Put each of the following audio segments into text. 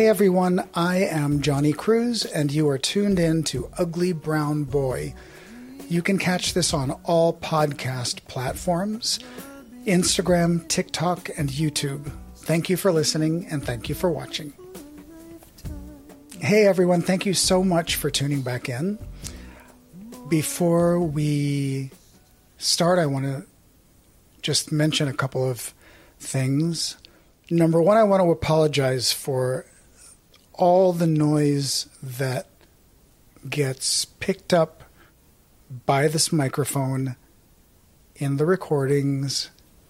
Hey everyone, I am Johnny Cruz, and you are tuned in to Ugly Brown Boy. You can catch this on all podcast platforms, Instagram, TikTok, and YouTube. Thank you for listening, and thank you for watching. Hey everyone, thank you so much for tuning back in. Before we start, I want to just mention a couple of things. Number one, I want to apologize for all the noise that gets picked up by this microphone in the recordings.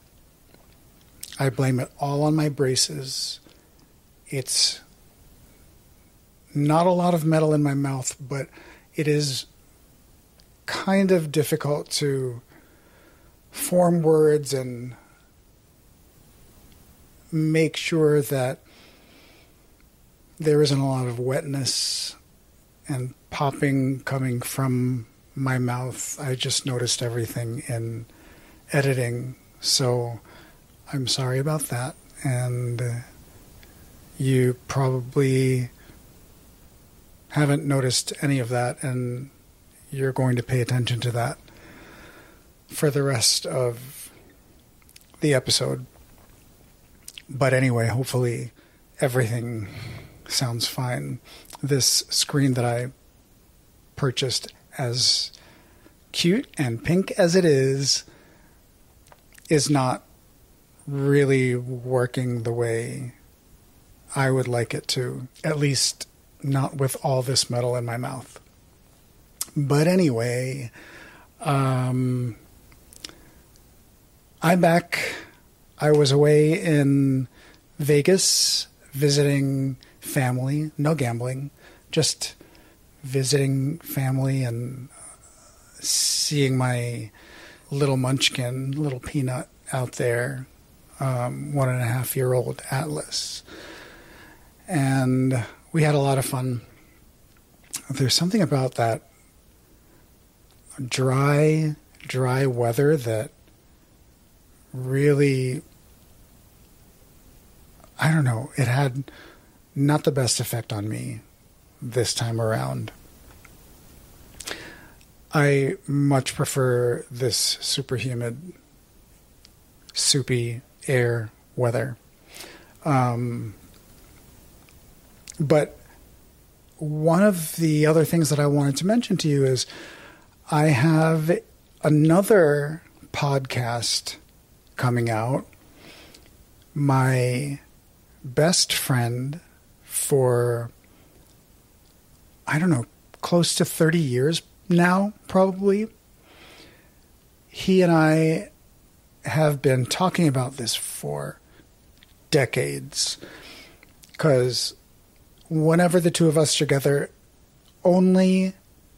I blame it all on my braces. It's not a lot of metal in my mouth, but it is kind of difficult to form words and make sure that there isn't a lot of wetness and popping coming from my mouth. I just noticed everything in editing, so I'm sorry about that. And you probably haven't noticed any of that, and you're going to pay attention to that for the rest of the episode. But anyway, hopefully everything sounds fine. This screen that I purchased, as cute and pink as it is not really working the way I would like it to, at least not with all this metal in my mouth. But anyway, I'm back. I was away in Vegas visiting family, no gambling, just visiting family and seeing my little munchkin, little peanut out there, 1.5-year-old Atlas. And we had a lot of fun. There's something about that dry weather that really, I don't know, it had not the best effect on me this time around. I much prefer this super humid, soupy air weather. But one of the other things that I wanted to mention to you is I have another podcast coming out. My best friend for, I don't know, close to 30 years now, probably. He and I have been talking about this for decades, because whenever the two of us together, only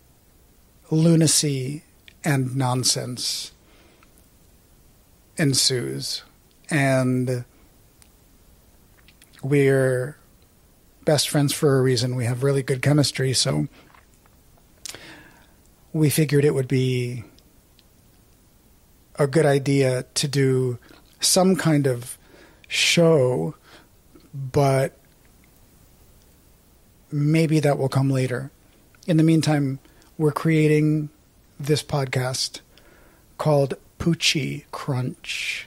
lunacy and nonsense ensues. And we're best friends for a reason. We have really good chemistry, so we figured it would be a good idea to do some kind of show, but maybe that will come later. In the meantime, we're creating this podcast called Poochie Crunch.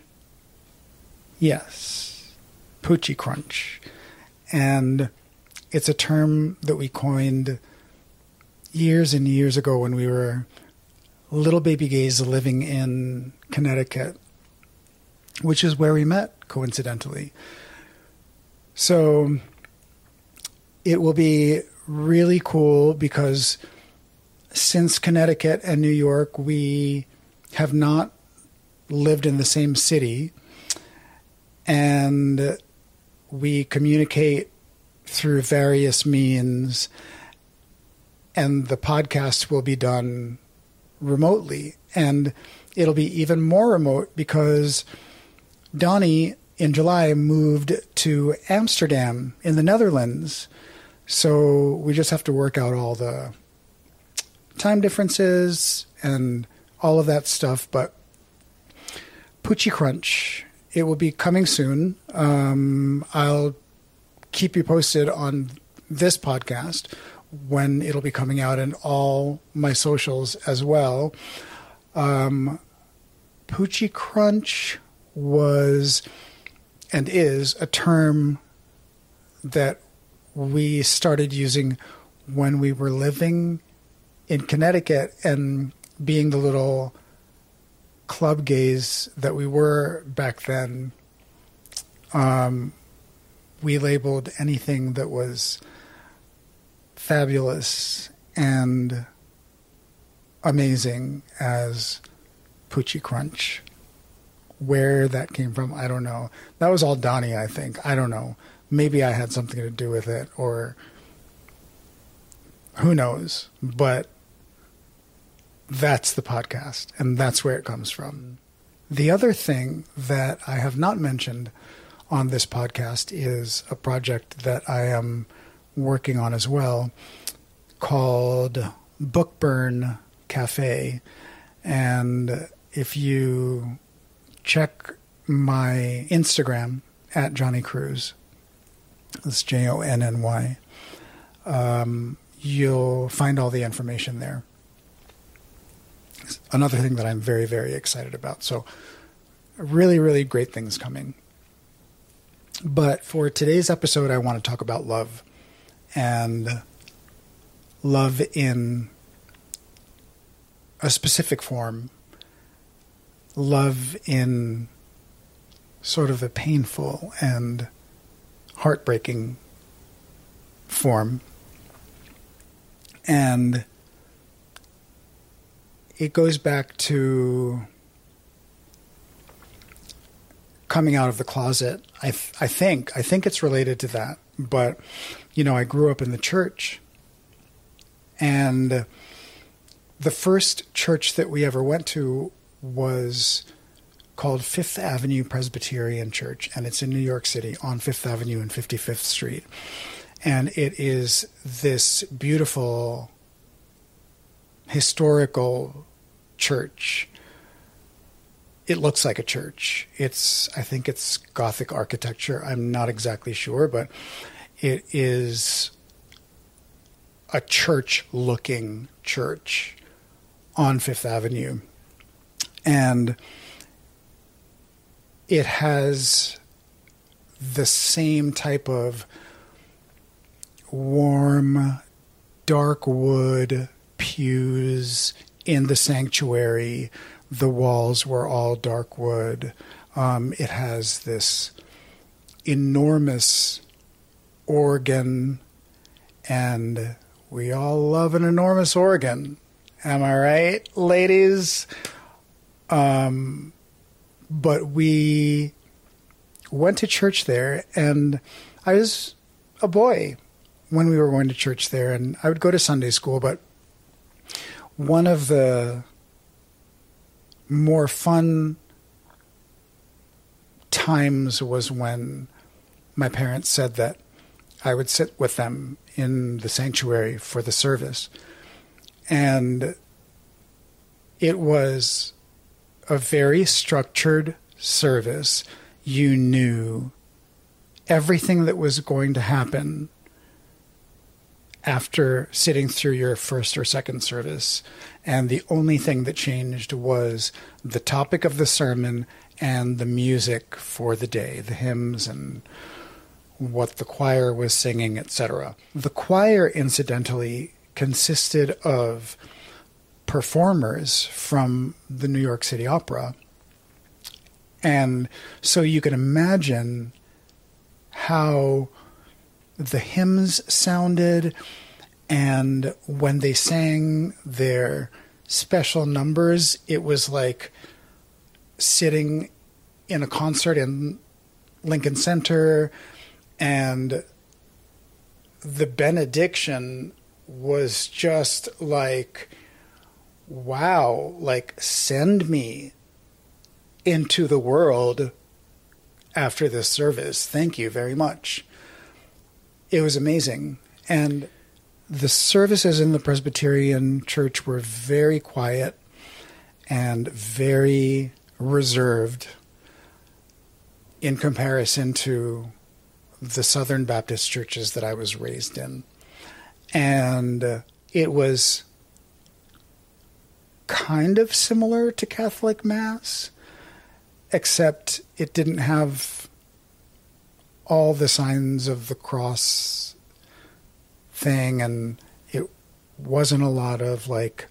Yes, Poochie Crunch. And it's a term that we coined years and years ago when we were little baby gays living in Connecticut, which is where we met, coincidentally. So it will be really cool because since Connecticut and New York, we have not lived in the same city, and we communicate through various means, and the podcast will be done remotely. And it'll be even more remote because Donnie in July moved to Amsterdam in the Netherlands. So we just have to work out all the time differences and all of that stuff. But Poochie Crunch, it will be coming soon. I'll keep you posted on this podcast when it'll be coming out in all my socials as well. Poochie Crunch was and is a term that we started using when we were living in Connecticut and being the little club gays that we were back then. We labeled anything that was fabulous and amazing as Poochie Crunch. Where that came from, I don't know. That was all Donnie, I think. I don't know. Maybe I had something to do with it, or who knows. But that's the podcast, and that's where it comes from. The other thing that I have not mentioned on this podcast is a project that I am working on as well called Bookburn Cafe. And if you check my Instagram at Johnny Cruz, that's Jonny, you'll find all the information there. Another thing that I'm very, very excited about. So really, really great things coming. But for today's episode, I want to talk about love, and love in a specific form, love in sort of a painful and heartbreaking form. And it goes back to coming out of the closet. I think it's related to that. But, you know, I grew up in the church, and the first church that we ever went to was called Fifth Avenue Presbyterian Church, and it's in New York City on Fifth Avenue and 55th Street. And it is this beautiful historical church. It looks like a church. I think it's Gothic architecture. I'm not exactly sure, but it is a church-looking church on Fifth Avenue. And it has the same type of warm, dark wood pews in the sanctuary. The walls were all dark wood. It has this enormous organ, and we all love an enormous organ. Am I right, ladies? But we went to church there, and I was a boy when we were going to church there, and I would go to Sunday school, but one of the more fun times was when my parents said that I would sit with them in the sanctuary for the service. And it was a very structured service. You knew everything that was going to happen after sitting through your first or second service. And the only thing that changed was the topic of the sermon and the music for the day, the hymns and what the choir was singing, etc. The choir, incidentally, consisted of performers from the New York City Opera. And so you can imagine how the hymns sounded, and when they sang their special numbers, it was like sitting in a concert in Lincoln Center, and the benediction was just like, wow, like, send me into the world after this service. Thank you very much. It was amazing. And the services in the Presbyterian Church were very quiet and very reserved in comparison to the Southern Baptist churches that I was raised in. And it was kind of similar to Catholic Mass, except it didn't have all the signs of the cross thing, and it wasn't a lot of like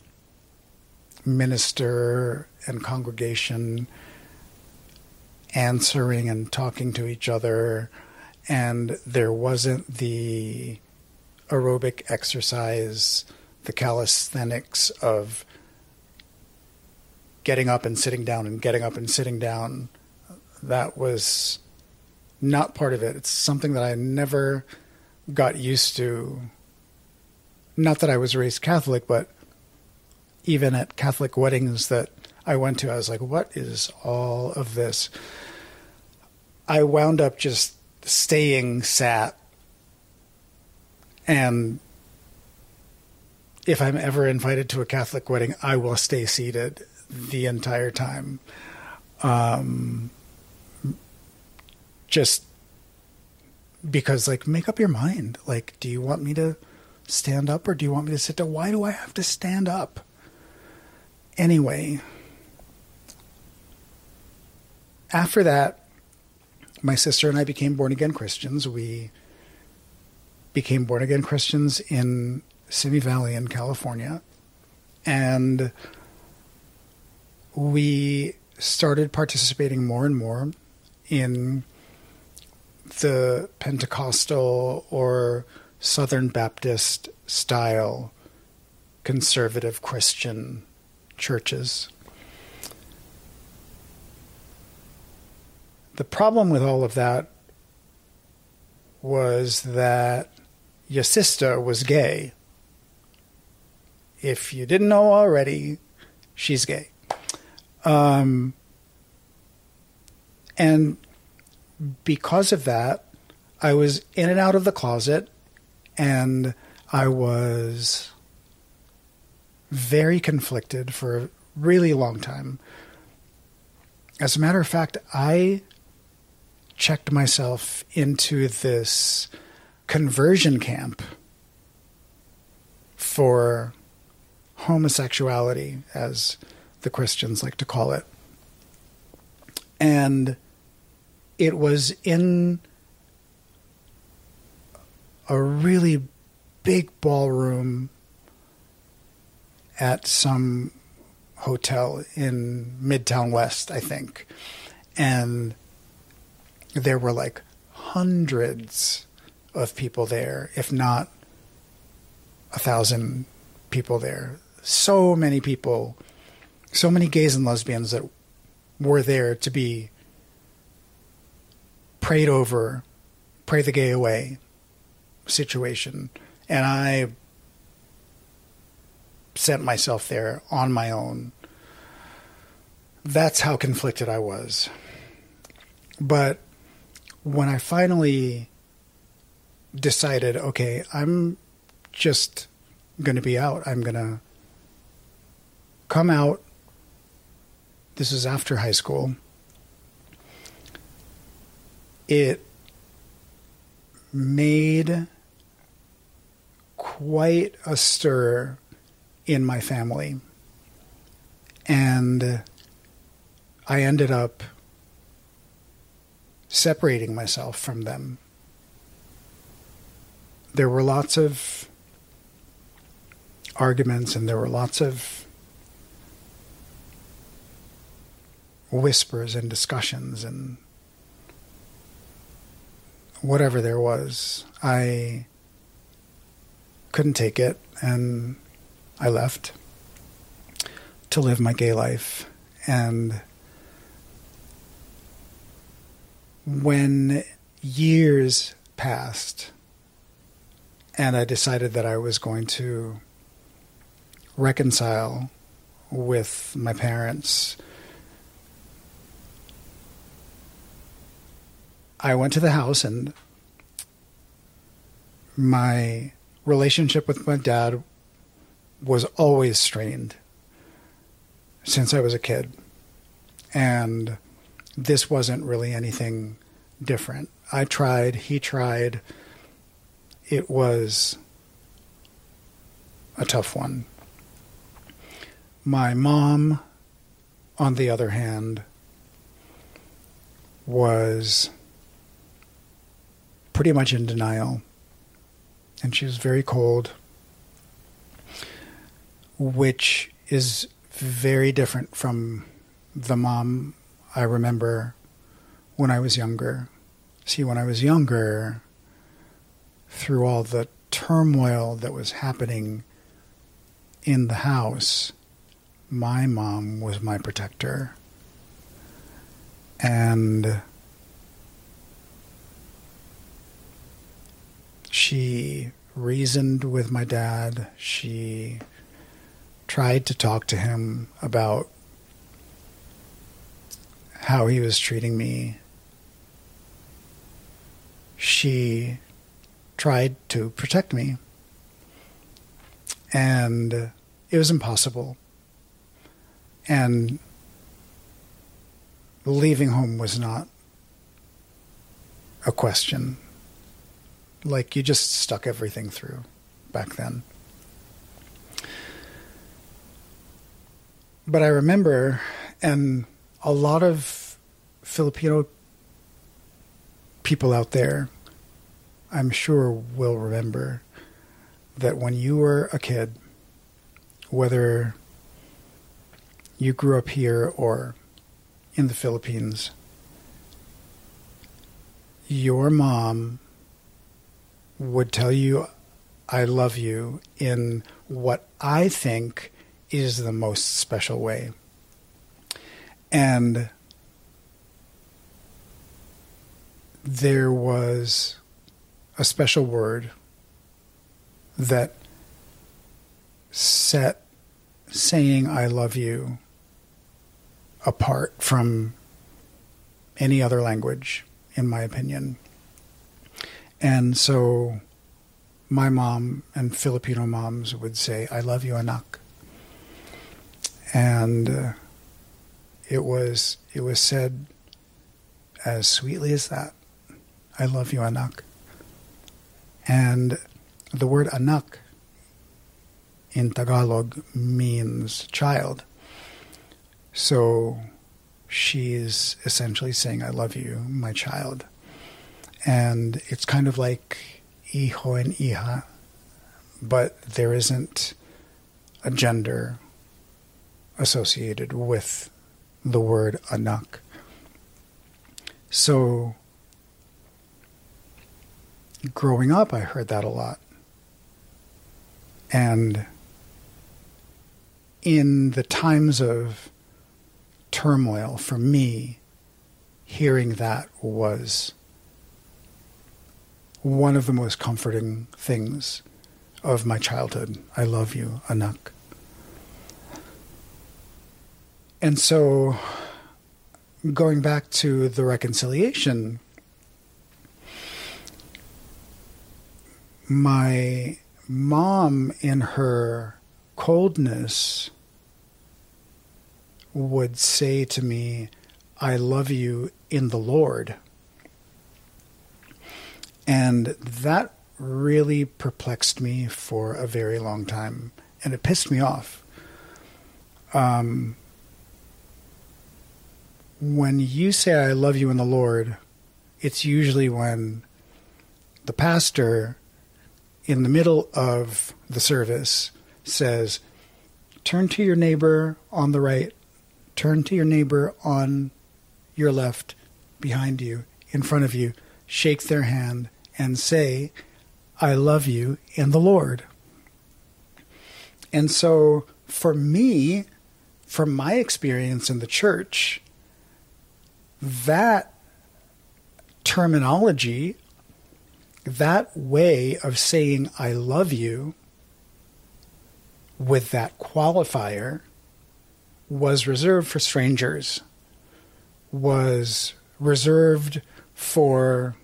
minister and congregation answering and talking to each other, and there wasn't the aerobic exercise, the calisthenics of getting up and sitting down and getting up and sitting down. That was not part of it. It's something that I never got used to. Not that I was raised Catholic, but even at Catholic weddings that I went to, I was like, what is all of this? I wound up just staying sat. And if I'm ever invited to a Catholic wedding, I will stay seated the entire time. Just because, like, make up your mind. Like, do you want me to stand up or do you want me to sit down? Why do I have to stand up? Anyway, after that, my sister and I became born-again Christians. We became born-again Christians in Simi Valley in California. And we started participating more and more in the Pentecostal or Southern Baptist style conservative Christian churches. The problem with all of that was that your sister was gay. If you didn't know already, she's gay. And because of that, I was in and out of the closet, and I was very conflicted for a really long time. As a matter of fact, I checked myself into this conversion camp for homosexuality, as the Christians like to call it. And it was in a really big ballroom at some hotel in Midtown West, I think. And there were like hundreds of people there, if not 1,000 people there. So many people, so many gays and lesbians that were there to be prayed over, pray the gay away situation. And I sent myself there on my own. That's how conflicted I was. But when I finally decided, okay, I'm just going to be out. I'm going to come out. This is after high school. It made quite a stir in my family. And I ended up separating myself from them. There were lots of arguments and there were lots of whispers and discussions and whatever there was. I couldn't take it and I left to live my gay life. And when years passed and I decided that I was going to reconcile with my parents, I went to the house, and my relationship with my dad was always strained since I was a kid. And this wasn't really anything different. I tried, he tried. It was a tough one. My mom, on the other hand, was pretty much in denial. And she was very cold, which is very different from the mom I remember when I was younger. See, when I was younger, through all the turmoil that was happening in the house, my mom was my protector. And she reasoned with my dad. She tried to talk to him about how he was treating me. She tried to protect me. And it was impossible. And leaving home was not a question. Like, you just stuck everything through back then. But I remember, and a lot of Filipino people out there, I'm sure, will remember that when you were a kid, whether you grew up here or in the Philippines, your mom would tell you, I love you, in what I think is the most special way. And there was a special word that set saying I love you apart from any other language, in my opinion. And so my mom and Filipino moms would say, I love you, anak. And it was said as sweetly as that. I love you, anak. And the word anak in Tagalog means child. So she's essentially saying, I love you, my child. And it's kind of like hijo and hija, but there isn't a gender associated with the word anak. So growing up, I heard that a lot. And in the times of turmoil for me, hearing that was one of the most comforting things of my childhood. I love you, anak. And so, going back to the reconciliation, my mom, in her coldness, would say to me, I love you in the Lord. And that really perplexed me for a very long time, and it pissed me off. When you say I love you in the Lord, it's usually when the pastor, in the middle of the service, says, turn to your neighbor on the right, turn to your neighbor on your left, behind you, in front of you, shake their hand, and say, I love you in the Lord. And so for me, from my experience in the church, that terminology, that way of saying I love you with that qualifier, was reserved for strangers, was reserved for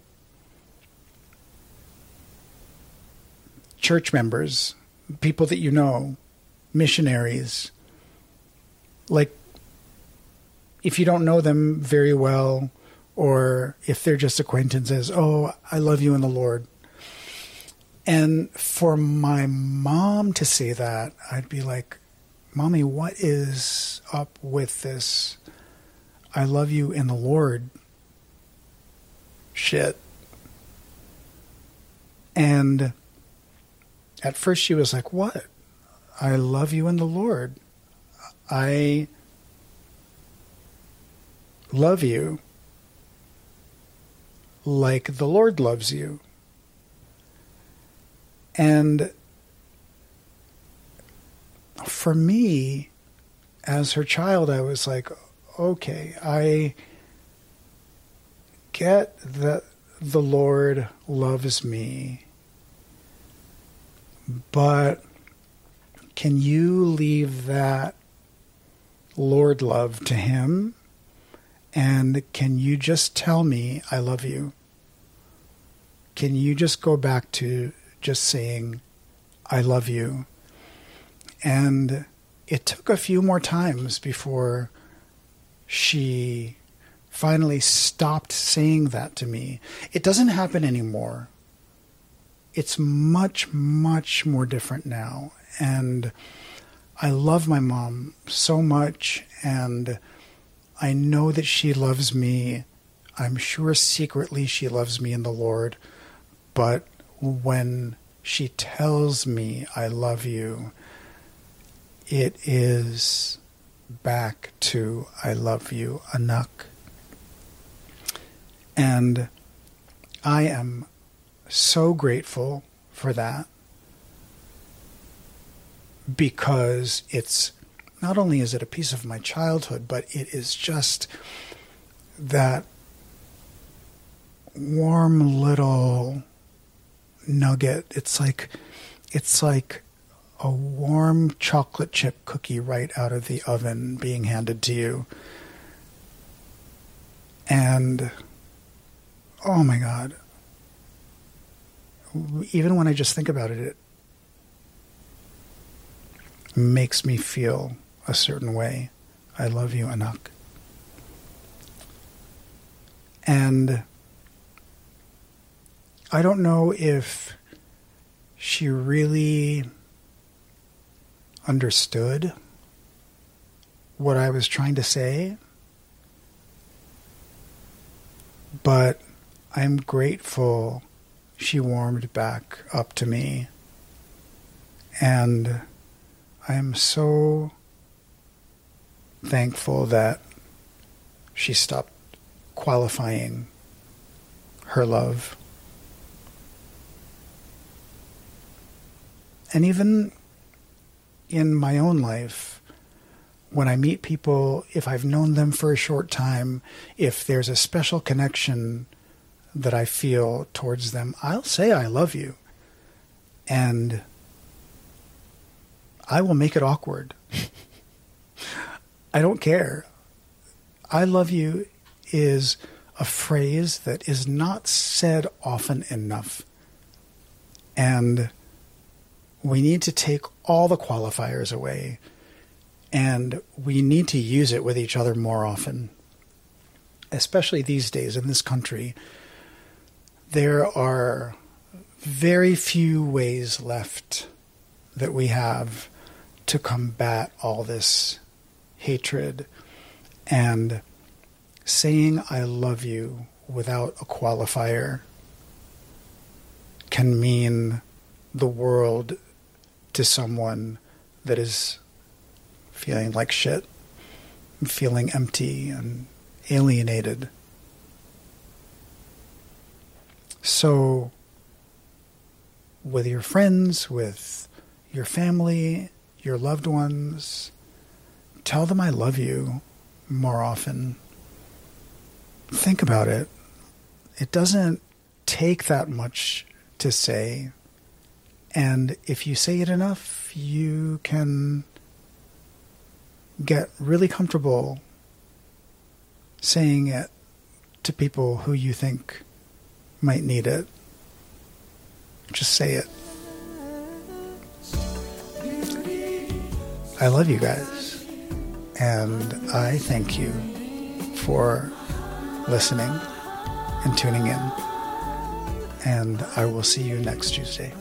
church members, people that you know, missionaries. Like, if you don't know them very well, Or if they're just acquaintances, oh, I love you in the Lord. And for my mom to say that, I'd be like, Mommy, what is up with this I love you in the Lord shit? And at first she was like, what? I love you in the Lord. I love you like the Lord loves you. And for me, as her child, I was like, okay, I get that the Lord loves me, but can you leave that Lord love to him? And can you just tell me I love you? Can you just go back to just saying I love you? And it took a few more times before she finally stopped saying that to me. It doesn't happen anymore. It's much, much more different now. And I love my mom so much, and I know that she loves me. I'm sure secretly she loves me in the Lord. But when she tells me I love you, it is back to I love you, Anak. And I am so grateful for that, because it's not only is it a piece of my childhood, but it is just that warm little nugget. It's like a warm chocolate chip cookie right out of the oven being handed to you. And oh my God, even when I just think about it, it makes me feel a certain way. I love you, Anak. And I don't know if she really understood what I was trying to say, but I'm grateful she warmed back up to me. And I am so thankful that she stopped qualifying her love. And even in my own life, when I meet people, if I've known them for a short time, if there's a special connection that I feel towards them, I'll say I love you. And I will make it awkward. I don't care. I love you is a phrase that is not said often enough. And we need to take all the qualifiers away, and we need to use it with each other more often. Especially these days in this country, there are very few ways left that we have to combat all this hatred, and saying I love you without a qualifier can mean the world to someone that is feeling like shit, feeling empty and alienated. So with your friends, with your family, your loved ones, tell them I love you more often. Think about it. It doesn't take that much to say. And if you say it enough, you can get really comfortable saying it to people who you think might need it. Just say it. I love you guys. And I thank you for listening and tuning in. And I will see you next Tuesday.